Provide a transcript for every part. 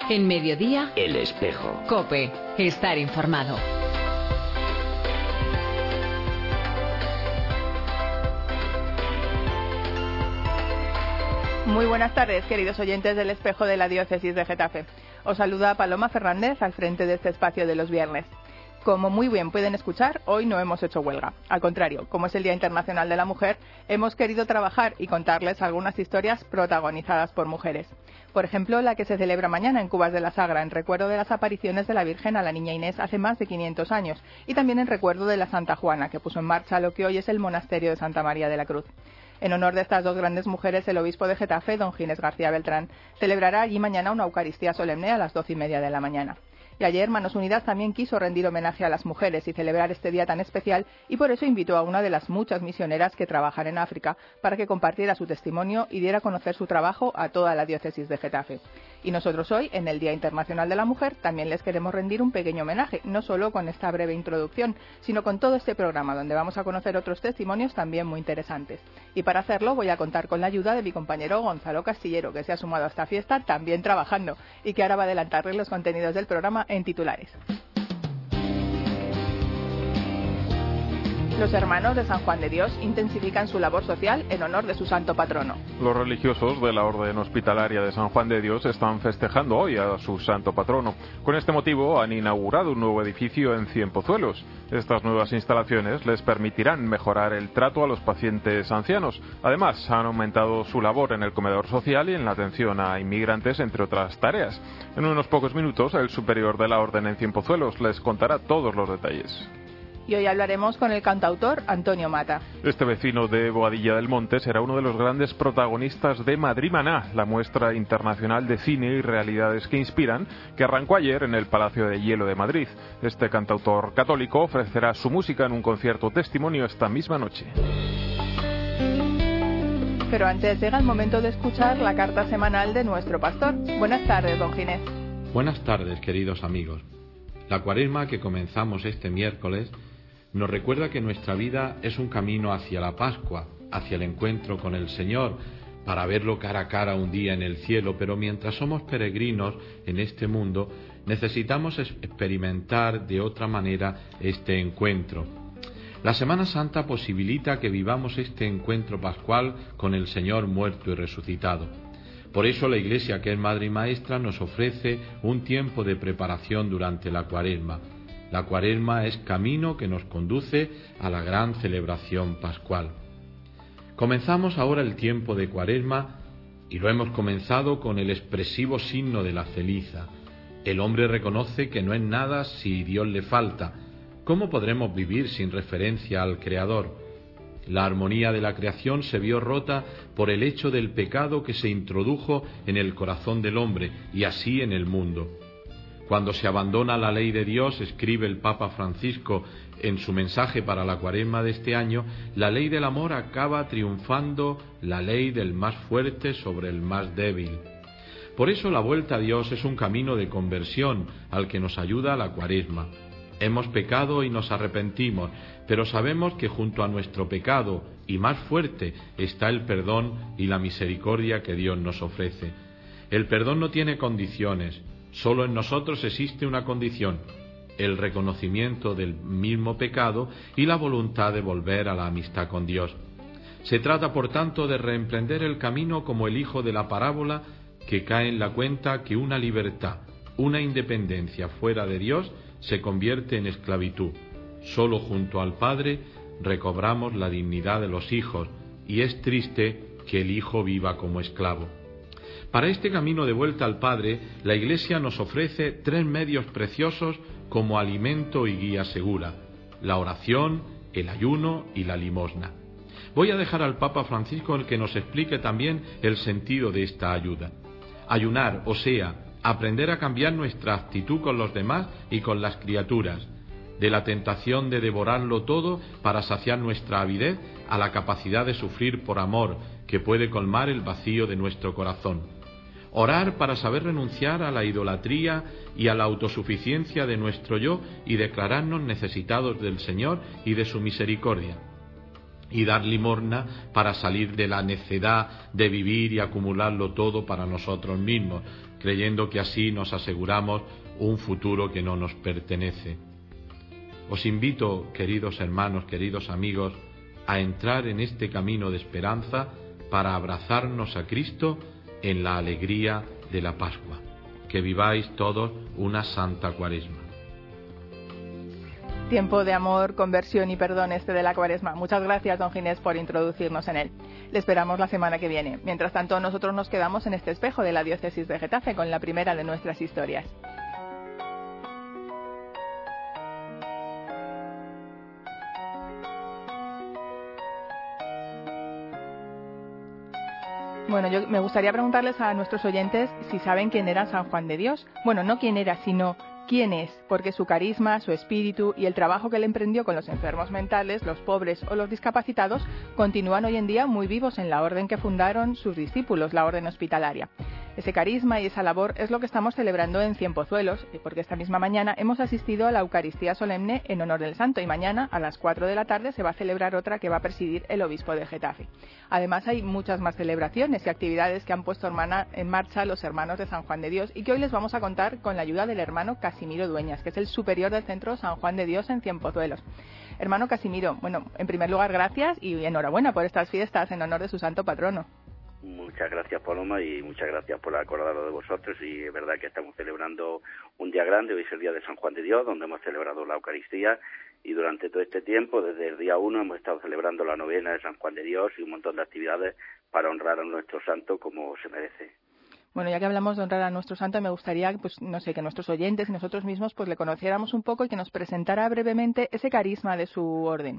En Mediodía, El Espejo. COPE. Estar informado. Muy buenas tardes, queridos oyentes del Espejo de la Diócesis de Getafe. Os saluda Paloma Fernández al frente de este espacio de los viernes. Como muy bien pueden escuchar, hoy no hemos hecho huelga. Al contrario, como es el Día Internacional de la Mujer, hemos querido trabajar y contarles algunas historias protagonizadas por mujeres. Por ejemplo, la que se celebra mañana en Cubas de la Sagra, en recuerdo de las apariciones de la Virgen a la Niña Inés hace más de 500 años, y también en recuerdo de la Santa Juana, que puso en marcha lo que hoy es el Monasterio de Santa María de la Cruz. En honor de estas dos grandes mujeres, el obispo de Getafe, don Ginés García Beltrán, celebrará allí mañana una Eucaristía solemne a las 12:30 de la mañana. Y ayer Manos Unidas también quiso rendir homenaje a las mujeres y celebrar este día tan especial, y por eso invitó a una de las muchas misioneras que trabajan en África para que compartiera su testimonio y diera a conocer su trabajo a toda la diócesis de Getafe. Y nosotros hoy, en el Día Internacional de la Mujer, también les queremos rendir un pequeño homenaje, no solo con esta breve introducción, sino con todo este programa donde vamos a conocer otros testimonios también muy interesantes. Y para hacerlo voy a contar con la ayuda de mi compañero Gonzalo Castillero, que se ha sumado a esta fiesta también trabajando y que ahora va a adelantarles los contenidos del programa en titulares. Los hermanos de San Juan de Dios intensifican su labor social en honor de su santo patrono. Los religiosos de la Orden Hospitalaria de San Juan de Dios están festejando hoy a su santo patrono. Con este motivo han inaugurado un nuevo edificio en Cienpozuelos. Estas nuevas instalaciones les permitirán mejorar el trato a los pacientes ancianos. Además, han aumentado su labor en el comedor social y en la atención a inmigrantes, entre otras tareas. En unos pocos minutos, el superior de la Orden en Cienpozuelos les contará todos los detalles. Y hoy hablaremos con el cantautor Antonio Mata. Este vecino de Boadilla del Monte será uno de los grandes protagonistas de Madrid Maná, la muestra internacional de cine y realidades que inspiran, que arrancó ayer en el Palacio de Hielo de Madrid. Este cantautor católico ofrecerá su música en un concierto testimonio esta misma noche. Pero antes llega el momento de escuchar la carta semanal de nuestro pastor. Buenas tardes, don Ginés. Buenas tardes, queridos amigos. La Cuaresma que comenzamos este miércoles nos recuerda que nuestra vida es un camino hacia la Pascua, hacia el encuentro con el Señor, para verlo cara a cara un día en el cielo, pero mientras somos peregrinos en este mundo, necesitamos experimentar de otra manera este encuentro. La Semana Santa posibilita que vivamos este encuentro pascual con el Señor muerto y resucitado. Por eso la Iglesia, que es Madre y Maestra, nos ofrece un tiempo de preparación durante la Cuaresma. La Cuaresma es camino que nos conduce a la gran celebración pascual. Comenzamos ahora el tiempo de Cuaresma y lo hemos comenzado con el expresivo signo de la ceniza. El hombre reconoce que no es nada si Dios le falta. ¿Cómo podremos vivir sin referencia al Creador? La armonía de la creación se vio rota por el hecho del pecado que se introdujo en el corazón del hombre y así en el mundo. Cuando se abandona la ley de Dios, escribe el Papa Francisco en su mensaje para la Cuaresma de este año, la ley del amor acaba triunfando la ley del más fuerte sobre el más débil. Por eso la vuelta a Dios es un camino de conversión al que nos ayuda la Cuaresma. Hemos pecado y nos arrepentimos, pero sabemos que junto a nuestro pecado, y más fuerte, está el perdón y la misericordia que Dios nos ofrece. El perdón no tiene condiciones. Solo en nosotros existe una condición, el reconocimiento del mismo pecado y la voluntad de volver a la amistad con Dios. Se trata, por tanto, de reemprender el camino como el hijo de la parábola que cae en la cuenta que una libertad, una independencia fuera de Dios se convierte en esclavitud. Solo junto al Padre recobramos la dignidad de los hijos y es triste que el hijo viva como esclavo. Para este camino de vuelta al Padre, la Iglesia nos ofrece 3 medios preciosos como alimento y guía segura: la oración, el ayuno y la limosna. Voy a dejar al Papa Francisco el que nos explique también el sentido de esta ayuda. Ayunar, o sea, aprender a cambiar nuestra actitud con los demás y con las criaturas, de la tentación de devorarlo todo para saciar nuestra avidez a la capacidad de sufrir por amor, que puede colmar el vacío de nuestro corazón. Orar para saber renunciar a la idolatría y a la autosuficiencia de nuestro yo y declararnos necesitados del Señor y de su misericordia. Y dar limosna para salir de la necedad de vivir y acumularlo todo para nosotros mismos, creyendo que así nos aseguramos un futuro que no nos pertenece. Os invito, queridos hermanos, queridos amigos, a entrar en este camino de esperanza para abrazarnos a Cristo en la alegría de la Pascua. Que viváis todos una santa Cuaresma. Tiempo de amor, conversión y perdón de la Cuaresma. Muchas gracias, don Ginés, por introducirnos en él. Le esperamos la semana que viene. Mientras tanto, nosotros nos quedamos en este espejo de la diócesis de Getafe con la primera de nuestras historias. Bueno, yo me gustaría preguntarles a nuestros oyentes si saben quién era San Juan de Dios. Bueno, no quién era, sino quién es, porque su carisma, su espíritu y el trabajo que él emprendió con los enfermos mentales, los pobres o los discapacitados continúan hoy en día muy vivos en la orden que fundaron sus discípulos, la orden hospitalaria. Ese carisma y esa labor es lo que estamos celebrando en Cienpozuelos, porque esta misma mañana hemos asistido a la Eucaristía solemne en honor del Santo y mañana a las 4 de la tarde se va a celebrar otra que va a presidir el obispo de Getafe. Además hay muchas más celebraciones y actividades que han puesto en marcha los hermanos de San Juan de Dios y que hoy les vamos a contar con la ayuda del hermano Casimiro Dueñas, que es el superior del centro San Juan de Dios en Cienpozuelos. Hermano Casimiro, bueno, en primer lugar gracias y enhorabuena por estas fiestas en honor de su santo patrono. Muchas gracias, Paloma, y muchas gracias por acordarlo de vosotros. Y es verdad que estamos celebrando un día grande. Hoy es el día de San Juan de Dios, donde hemos celebrado la Eucaristía, y durante todo este tiempo, desde el día 1, hemos estado celebrando la novena de San Juan de Dios y un montón de actividades para honrar a nuestro santo como se merece. Bueno, ya que hablamos de honrar a nuestro santo, me gustaría, pues no sé, que nuestros oyentes y nosotros mismos pues le conociéramos un poco y que nos presentara brevemente ese carisma de su orden.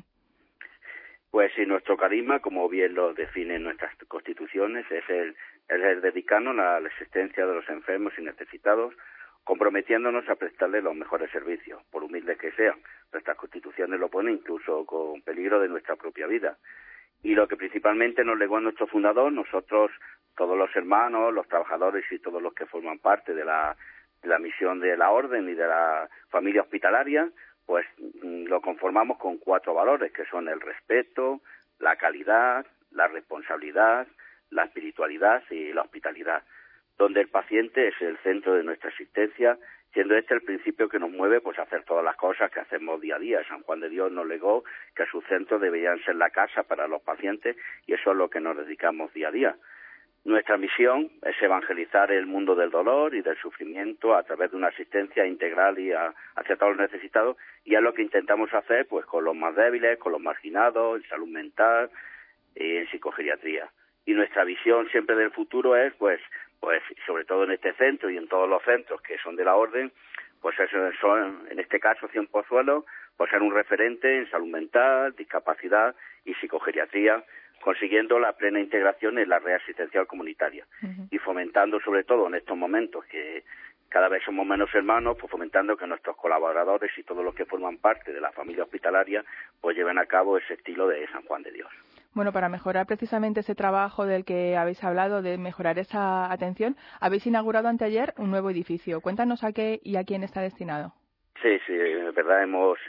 Pues sí, nuestro carisma, como bien lo definen nuestras constituciones, es el dedicarnos a la asistencia de los enfermos y necesitados, comprometiéndonos a prestarles los mejores servicios, por humildes que sean. Nuestras constituciones lo ponen incluso con peligro de nuestra propia vida. Y lo que principalmente nos legó a nuestro fundador, nosotros, todos los hermanos, los trabajadores y todos los que forman parte de la misión de la orden y de la familia hospitalaria, pues lo conformamos con 4 valores, que son el respeto, la calidad, la responsabilidad, la espiritualidad y la hospitalidad, donde el paciente es el centro de nuestra existencia, siendo este el principio que nos mueve pues a hacer todas las cosas que hacemos día a día. San Juan de Dios nos legó que su centro deberían ser la casa para los pacientes y eso es lo que nos dedicamos día a día. Nuestra misión es evangelizar el mundo del dolor y del sufrimiento a través de una asistencia integral y hacia todos los necesitados, y es lo que intentamos hacer pues con los más débiles, con los marginados, en salud mental y en psicogeriatría. Y nuestra visión siempre del futuro es pues sobre todo en este centro y en todos los centros que son de la orden, pues eso son, en este caso Cienpozuelos, pues ser un referente en salud mental, discapacidad y psicogeriatría, consiguiendo la plena integración en la red asistencial comunitaria y fomentando sobre todo en estos momentos que cada vez somos menos hermanos, pues fomentando que nuestros colaboradores y todos los que forman parte de la familia hospitalaria pues lleven a cabo ese estilo de San Juan de Dios. Bueno, para mejorar precisamente ese trabajo del que habéis hablado, de mejorar esa atención, habéis inaugurado anteayer un nuevo edificio. Cuéntanos a qué y a quién está destinado. Sí, es verdad,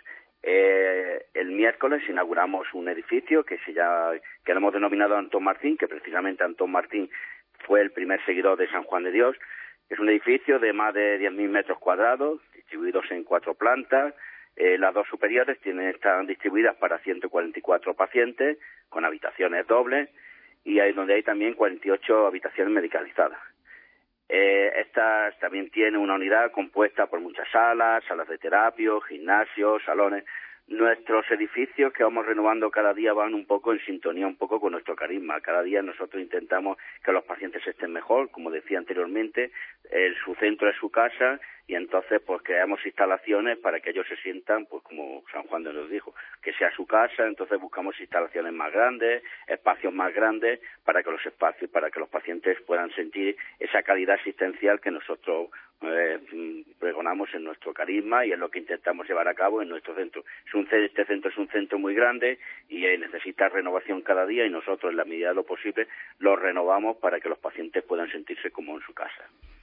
el miércoles inauguramos un edificio que lo hemos denominado Antón Martín, que precisamente Antón Martín fue el primer seguidor de San Juan de Dios. Es un edificio de más de 10.000 metros cuadrados, distribuidos en 4 plantas. Las 2 superiores están distribuidas para 144 pacientes, con habitaciones dobles, y donde hay también 48 habitaciones medicalizadas. Esta también tiene una unidad compuesta por muchas salas de terapia, gimnasios, salones. Nuestros edificios que vamos renovando cada día van un poco en sintonía, un poco con nuestro carisma. Cada día nosotros intentamos que los pacientes estén mejor, como decía anteriormente, su centro es su casa, y entonces pues creamos instalaciones para que ellos se sientan, pues como San Juan de nos dijo, que sea su casa. Entonces buscamos instalaciones más grandes, espacios más grandes, para que los pacientes puedan sentir esa calidad asistencial que nosotros pregonamos en nuestro carisma y es lo que intentamos llevar a cabo en nuestro centro. Este centro es un centro muy grande y necesita renovación cada día, y nosotros en la medida de lo posible lo renovamos para que los pacientes puedan sentirse como en su casa.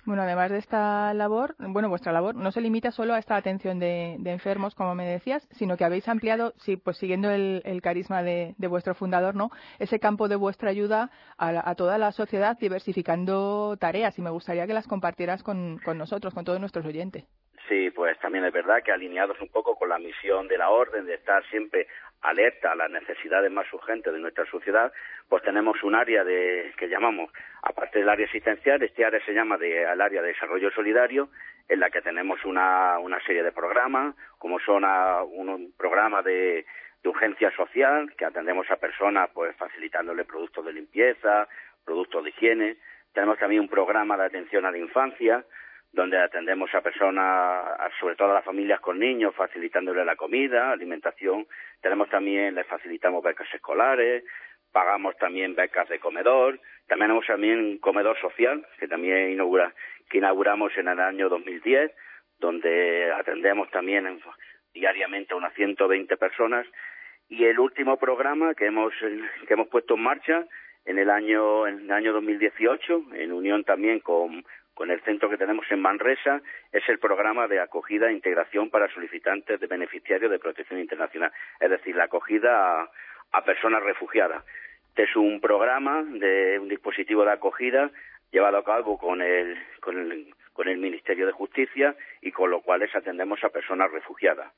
Bueno, además de esta labor, vuestra labor no se limita solo a esta atención de enfermos, como me decías, sino que habéis ampliado, sí, pues siguiendo el carisma de vuestro fundador, ¿no? Ese campo de vuestra ayuda a toda la sociedad, diversificando tareas, y me gustaría que las compartieras con nosotros, con todos nuestros oyentes. Sí, pues también es verdad que alineados un poco con la misión de la Orden de estar siempre alerta a las necesidades más urgentes de nuestra sociedad, pues tenemos un área que llamamos, aparte del área asistencial, este área se llama el área de desarrollo solidario, en la que tenemos una serie de programas, como son un programa de urgencia social, que atendemos a personas pues facilitándole productos de limpieza, productos de higiene. Tenemos también un programa de atención a la infancia, donde atendemos a personas, sobre todo a las familias con niños, facilitándole la comida, alimentación. Les facilitamos becas escolares, pagamos también becas de comedor. También tenemos un comedor social, que también inauguramos en el año 2010, donde atendemos también diariamente a unas 120 personas. Y el último programa que hemos puesto en marcha en el año 2018, en unión también con el centro que tenemos en Manresa, es el programa de acogida e integración para solicitantes de beneficiarios de protección internacional, es decir, la acogida a personas refugiadas. Este es un programa de un dispositivo de acogida llevado a cabo con el Ministerio de Justicia, y con lo cual atendemos a personas refugiadas.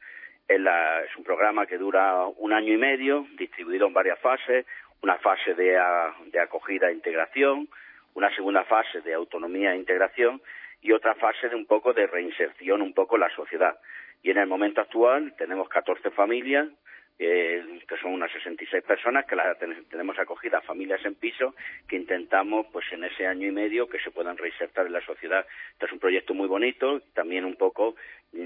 Es un programa que dura 1 año y medio, distribuido en varias fases: una fase de acogida e integración, una segunda fase de autonomía e integración, y otra fase de un poco de reinserción en la sociedad. Y en el momento actual tenemos 14 familias, que son unas 66 personas, que tenemos acogidas, familias en piso, que intentamos pues en ese año y medio que se puedan reinsertar en la sociedad. Este es un proyecto muy bonito, también un poco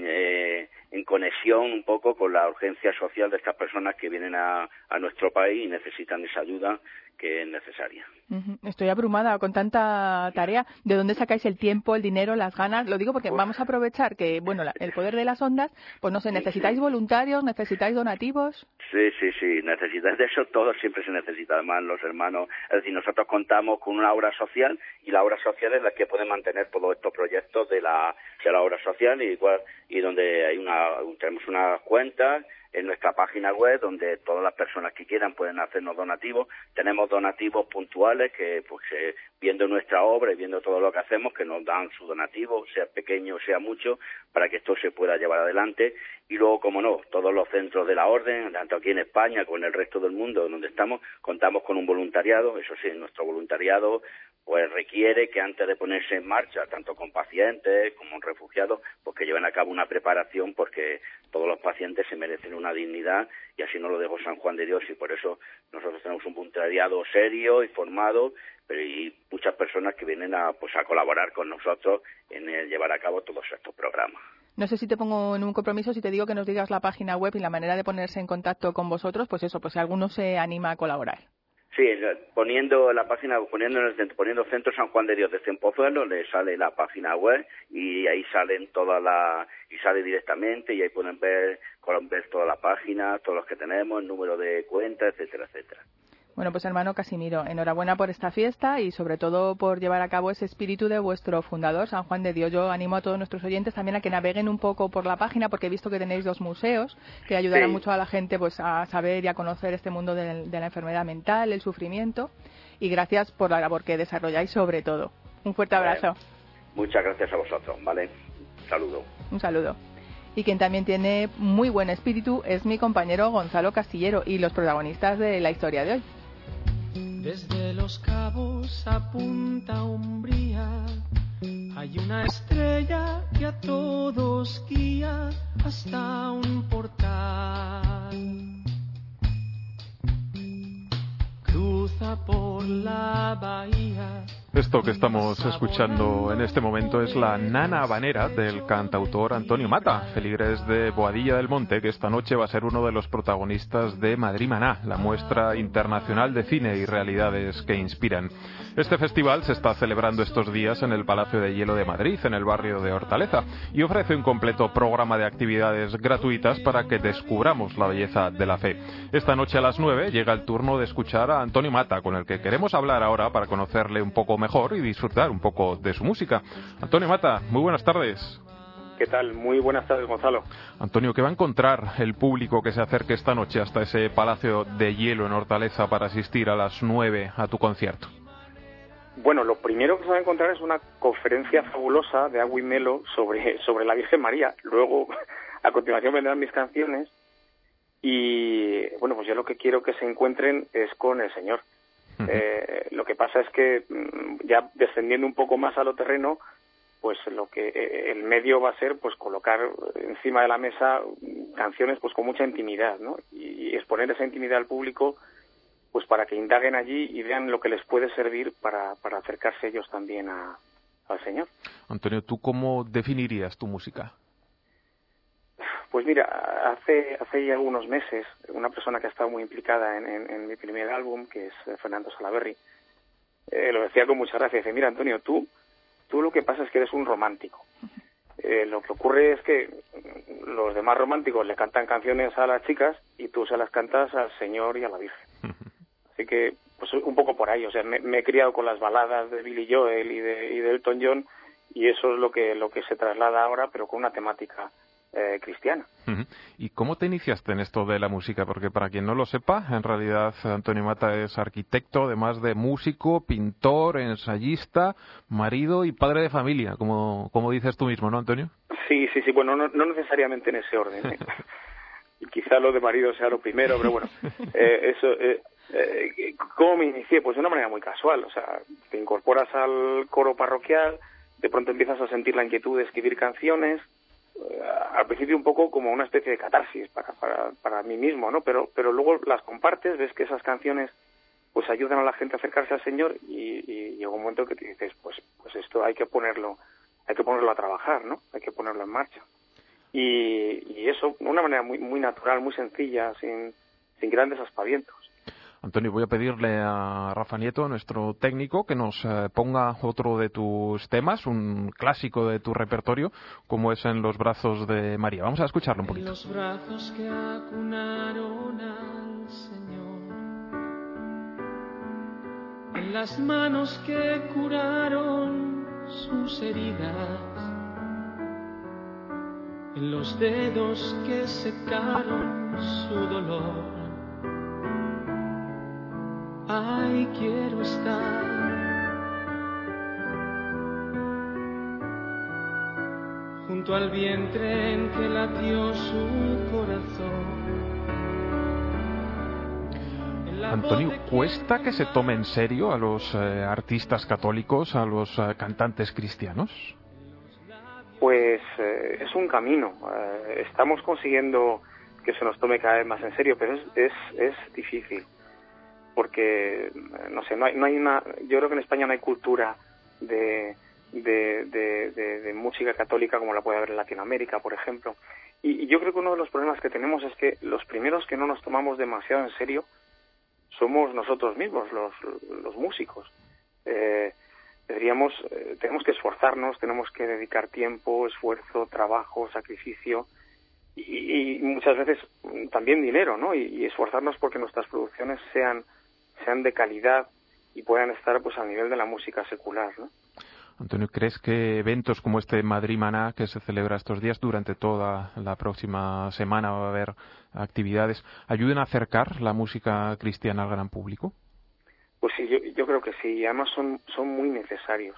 en conexión un poco con la urgencia social de estas personas que vienen a nuestro país y necesitan esa ayuda que es necesaria. Estoy abrumada con tanta tarea. ¿De dónde sacáis el tiempo, el dinero, las ganas? Lo digo porque vamos a aprovechar que, el poder de las ondas, pues no sé, ¿necesitáis voluntarios? ¿Necesitáis donativos? Sí, necesitáis de eso, todo siempre se necesita, además los hermanos. Es decir, nosotros contamos con una obra social, y la obra social es la que puede mantener todos estos proyectos de la obra social, y donde tenemos unas cuentas en nuestra página web donde todas las personas que quieran pueden hacernos donativos. Tenemos donativos puntuales que, viendo nuestra obra y viendo todo lo que hacemos, que nos dan su donativo, sea pequeño o sea mucho, para que esto se pueda llevar adelante. Y luego, como no, todos los centros de la Orden, tanto aquí en España como en el resto del mundo donde estamos, contamos con un voluntariado. Eso sí, nuestro voluntariado pues requiere que antes de ponerse en marcha, tanto con pacientes como refugiados, pues que lleven a cabo una preparación, porque todos los pacientes se merecen una dignidad, y así nos lo dejó San Juan de Dios, y por eso nosotros tenemos un voluntariado serio y formado, y muchas personas que vienen a colaborar con nosotros en el llevar a cabo todos estos programas. No sé si te pongo en un compromiso si te digo que nos digas la página web y la manera de ponerse en contacto con vosotros, pues si alguno se anima a colaborar. Sí, poniendo Centro San Juan de Dios de Cienpozuelos, le sale la página web, y ahí salen y sale directamente, y ahí pueden ver toda la página, todos los que tenemos, el número de cuenta, etcétera, etcétera. Bueno, pues hermano Casimiro, enhorabuena por esta fiesta y sobre todo por llevar a cabo ese espíritu de vuestro fundador, San Juan de Dios. Yo animo a todos nuestros oyentes también a que naveguen un poco por la página, porque he visto que tenéis 2 museos que ayudarán mucho a la gente a saber y a conocer este mundo de la enfermedad mental, el sufrimiento, y gracias por la labor que desarrolláis sobre todo. Un fuerte abrazo. Muchas gracias a vosotros, ¿vale? Un saludo. Y quien también tiene muy buen espíritu es mi compañero Gonzalo Castillero y los protagonistas de la historia de hoy. Desde Los Cabos a Punta Umbría hay una estrella que a todos guía hasta un portal. Cruza por la bahía. Esto que estamos escuchando en este momento es la Nana Habanera del cantautor Antonio Mata, feligres de Boadilla del Monte, que esta noche va a ser uno de los protagonistas de Madrid Maná, la muestra internacional de cine y realidades que inspiran. Este festival se está celebrando estos días en el Palacio de Hielo de Madrid, en el barrio de Hortaleza, y ofrece un completo programa de actividades gratuitas para que descubramos la belleza de la fe. Esta noche a las 9 llega el turno de escuchar a Antonio Mata, con el que queremos hablar ahora para conocerle un poco mejor mejor y disfrutar un poco de su música. Antonio Mata, muy buenas tardes. ¿Qué tal? Muy buenas tardes, Gonzalo. Antonio, ¿qué va a encontrar el público que se acerque esta noche hasta ese Palacio de Hielo en Hortaleza para asistir a las 9 a tu concierto? Bueno, lo primero que se va a encontrar es una conferencia fabulosa de Agua y Melo sobre la Virgen María. Luego, a continuación, vendrán mis canciones. Y, bueno, pues yo lo que quiero que se encuentren es con el Señor. Lo que pasa es que, ya descendiendo un poco más a lo terreno, pues lo que el medio va a ser pues colocar encima de la mesa canciones pues con mucha intimidad, ¿no? Y exponer esa intimidad al público pues para que indaguen allí y vean lo que les puede servir para acercarse ellos también al Señor. Antonio, ¿tú cómo definirías tu música? Pues mira, hace ya algunos meses una persona que ha estado muy implicada en mi primer álbum, que es Fernando Salaverry, lo decía con mucha gracia, dice, mira Antonio, tú lo que pasa es que eres un romántico. Lo que ocurre es que los demás románticos le cantan canciones a las chicas y tú se las cantas al Señor y a la Virgen. Así que, pues un poco por ahí, o sea, me he criado con las baladas de Billy Joel y de Elton John, y eso es lo que se traslada ahora, pero con una temática cristiana. ¿Y cómo te iniciaste en esto de la música? Porque para quien no lo sepa, en realidad Antonio Mata es arquitecto, además de músico, pintor, ensayista, marido y padre de familia, como dices tú mismo, ¿no, Antonio? Sí, bueno, no necesariamente en ese orden, ¿eh? Y quizá lo de marido sea lo primero, pero bueno, ¿cómo me inicié? Pues de una manera muy casual, o sea, te incorporas al coro parroquial, de pronto empiezas a sentir la inquietud de escribir canciones, al principio un poco como una especie de catarsis para mí mismo, ¿no? Pero luego las compartes, ves que esas canciones pues ayudan a la gente a acercarse al Señor y llega un momento que te dices, pues esto hay que ponerlo a trabajar, ¿no? Hay que ponerlo en marcha. Y eso, de una manera muy, muy natural, muy sencilla, sin grandes aspavientos. Antonio, voy a pedirle a Rafa Nieto, nuestro técnico, que nos ponga otro de tus temas, un clásico de tu repertorio, como es En los brazos de María. Vamos a escucharlo un poquito. En los brazos que acunaron al Señor, en las manos que curaron sus heridas, en los dedos que secaron su dolor. Ay, quiero estar junto al vientre en que latió su corazón. Antonio, ¿cuesta que se tome en serio a los artistas católicos, a los cantantes cristianos? Pues es un camino. Estamos consiguiendo que se nos tome cada vez más en serio, pero es difícil. Porque, no sé, no hay una... Yo creo que en España no hay cultura de música católica como la puede haber en Latinoamérica, por ejemplo. Y yo creo que uno de los problemas que tenemos es que los primeros que no nos tomamos demasiado en serio somos nosotros mismos, los músicos. Tenemos que esforzarnos, tenemos que dedicar tiempo, esfuerzo, trabajo, sacrificio y muchas veces también dinero, ¿no? Y esforzarnos porque nuestras producciones sean de calidad y puedan estar pues al nivel de la música secular, ¿no? Antonio, ¿crees que eventos como este Madrid Maná, que se celebra estos días, durante toda la próxima semana va a haber actividades, ayuden a acercar la música cristiana al gran público? Pues sí, yo creo que sí, y además son muy necesarios,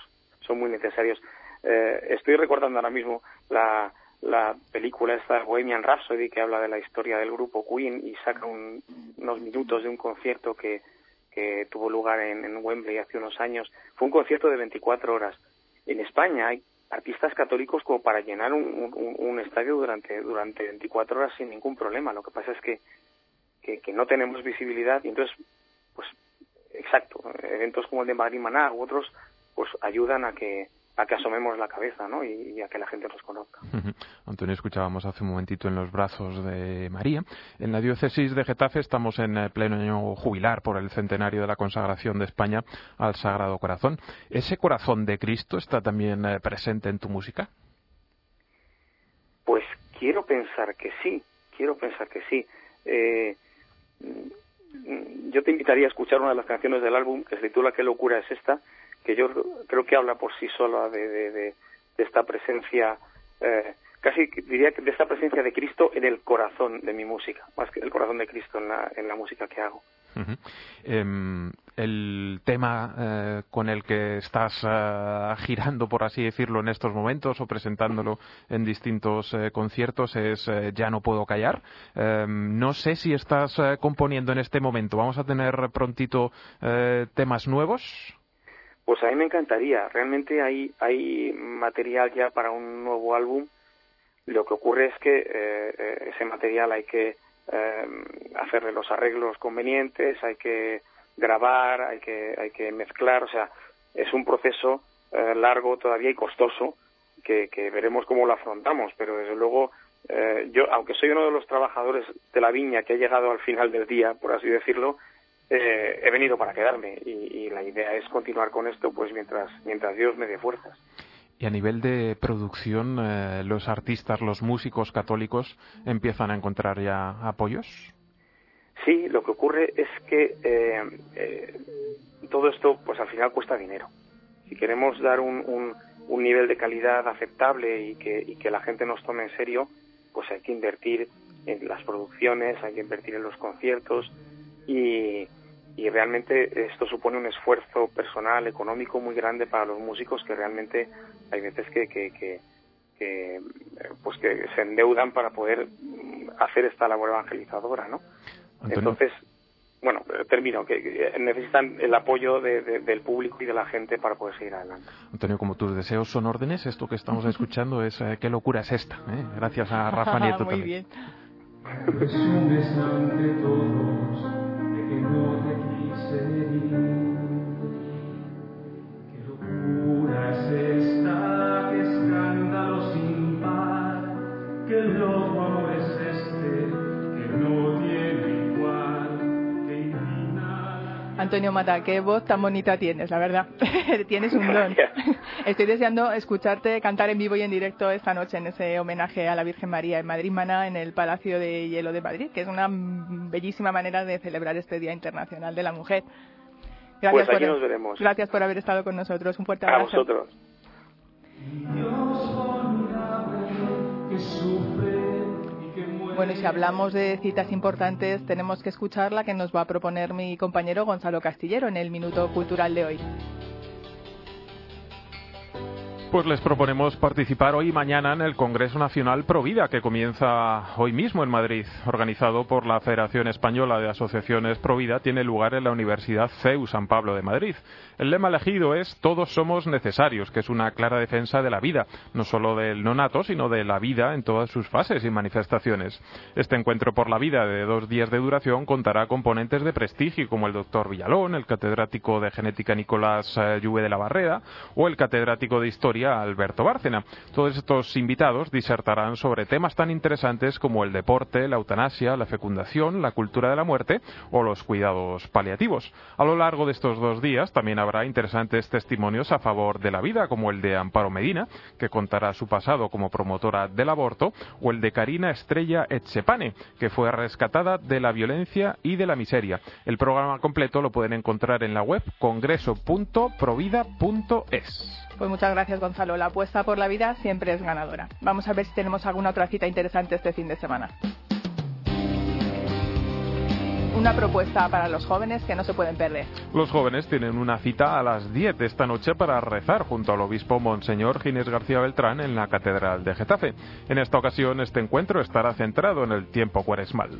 estoy recordando ahora mismo la película esta Bohemian Rhapsody, que habla de la historia del grupo Queen y saca unos minutos de un concierto que tuvo lugar en Wembley hace unos años. Fue un concierto de 24 horas. En España hay artistas católicos como para llenar un estadio durante 24 horas sin ningún problema. Lo que pasa es que no tenemos visibilidad y entonces, pues, exacto, eventos como el de Madrid Maná u otros, pues ayudan a que asomemos la cabeza, ¿no? Y a que la gente nos conozca. Antonio, escuchábamos hace un momentito En los brazos de María. En la diócesis de Getafe estamos en pleno año jubilar por el centenario de la consagración de España al Sagrado Corazón. ¿Ese corazón de Cristo está también presente en tu música? Pues quiero pensar que sí. Yo te invitaría a escuchar una de las canciones del álbum que se titula ¿Qué locura es esta?, que yo creo que habla por sí sola de esta presencia, casi diría que de esta presencia de Cristo en el corazón de mi música, más que el corazón de Cristo en la música que hago. Uh-huh. El tema con el que estás girando, por así decirlo, en estos momentos o presentándolo en distintos conciertos es Ya no puedo callar. No sé si estás componiendo en este momento. ¿Vamos a tener prontito temas nuevos? Pues a mí me encantaría. Realmente hay material ya para un nuevo álbum. Lo que ocurre es que ese material hay que hacerle los arreglos convenientes, hay que grabar, hay que mezclar, o sea, es un proceso largo todavía y costoso que veremos cómo lo afrontamos, pero desde luego yo, aunque soy uno de los trabajadores de la viña que ha llegado al final del día, por así decirlo, he venido para quedarme y la idea es continuar con esto pues mientras Dios me dé fuerzas. Y a nivel de producción, ¿los artistas, los músicos católicos empiezan a encontrar ya apoyos? Sí, lo que ocurre es que todo esto pues al final cuesta dinero. Si queremos dar un nivel de calidad aceptable y que la gente nos tome en serio, pues hay que invertir en las producciones, hay que invertir en los conciertos y realmente esto supone un esfuerzo personal, económico muy grande para los músicos que realmente hay veces que se endeudan para poder hacer esta labor evangelizadora, ¿no? Antonio. Entonces, bueno, termino, que necesitan el apoyo del público y de la gente para poder seguir adelante. Antonio, como tus deseos son órdenes, esto que estamos escuchando es qué locura es esta, ¿eh? Gracias a Rafa Nieto muy también. Bien. Presumes ante todos de que no te quise herir. Qué locura es esta, qué escándalo sin par, qué loco amor es este, que no tiene igual, que ilumina. Antonio Mata, qué voz tan bonita tienes, la verdad. Tienes un don. Estoy deseando escucharte cantar en vivo y en directo esta noche en ese homenaje a la Virgen María en Madrid Mana, en el Palacio de Hielo de Madrid, que es una bellísima manera de celebrar este Día Internacional de la Mujer. Gracias, pues aquí nos veremos. Gracias por haber estado con nosotros. Un fuerte abrazo. A vosotros. Bueno, y si hablamos de citas importantes, tenemos que escuchar la que nos va a proponer mi compañero Gonzalo Castillero en el Minuto Cultural de hoy. Pues les proponemos participar hoy y mañana en el Congreso Nacional Provida, que comienza hoy mismo en Madrid. Organizado por la Federación Española de Asociaciones Provida, tiene lugar en la Universidad CEU San Pablo de Madrid. El lema elegido es Todos somos necesarios, que es una clara defensa de la vida, no solo del nonato, sino de la vida en todas sus fases y manifestaciones. Este encuentro por la vida de 2 días de duración contará con ponentes de prestigio como el doctor Villalón, el catedrático de genética Nicolás Lluve de la Barrera o el catedrático de historia Alberto Bárcena. Todos estos invitados disertarán sobre temas tan interesantes como el deporte, la eutanasia, la fecundación, la cultura de la muerte o los cuidados paliativos. A lo largo de estos 2 días también habrá interesantes testimonios a favor de la vida, como el de Amparo Medina, que contará su pasado como promotora del aborto, o el de Karina Estrella Etxepane, que fue rescatada de la violencia y de la miseria. El programa completo lo pueden encontrar en la web congreso.provida.es. Pues muchas gracias, Gonzalo. La apuesta por la vida siempre es ganadora. Vamos a ver si tenemos alguna otra cita interesante este fin de semana. Una propuesta para los jóvenes que no se pueden perder. Los jóvenes tienen una cita a las 10 de esta noche para rezar junto al obispo Monseñor Ginés García Beltrán en la Catedral de Getafe. En esta ocasión, este encuentro estará centrado en el tiempo cuaresmal.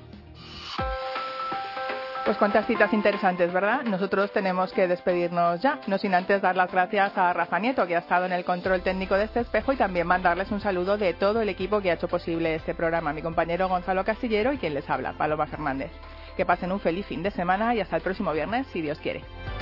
Pues cuántas citas interesantes, ¿verdad? Nosotros tenemos que despedirnos ya, no sin antes dar las gracias a Rafa Nieto, que ha estado en el control técnico de este espejo, y también mandarles un saludo de todo el equipo que ha hecho posible este programa, mi compañero Gonzalo Castillero y quien les habla, Paloma Fernández. Que pasen un feliz fin de semana y hasta el próximo viernes, si Dios quiere.